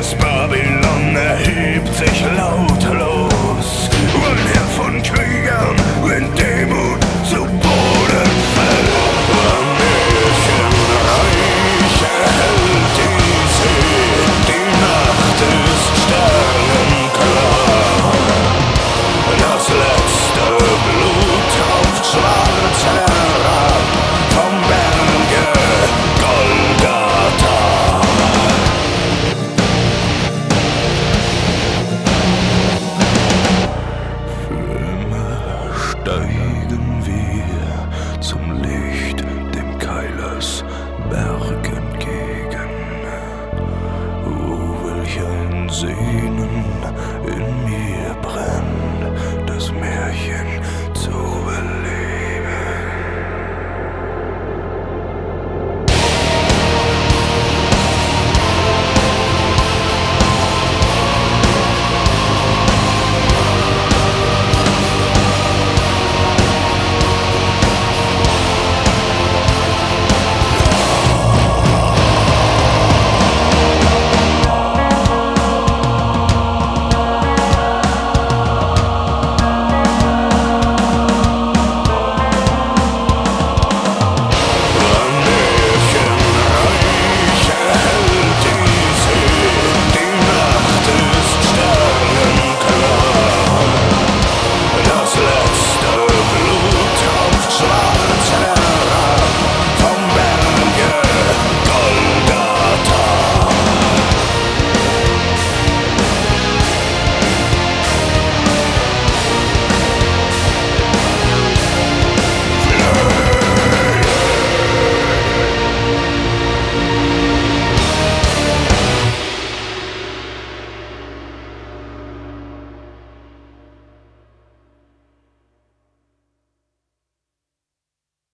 Das Babylon erhebt sich lautlos. Ein Heer von Kriegern in Demut zu Boden fällt. Ein Märchenreich erhellt die See. Die Nacht ist sternenklar. Das letzte Blut taucht schwarz herab vom Berge Golgatha. Steigen wir zum Licht, dem Kailarsberg entgegen, wo welch ein Sehnen in mir brennt, das Märchen zu beleben.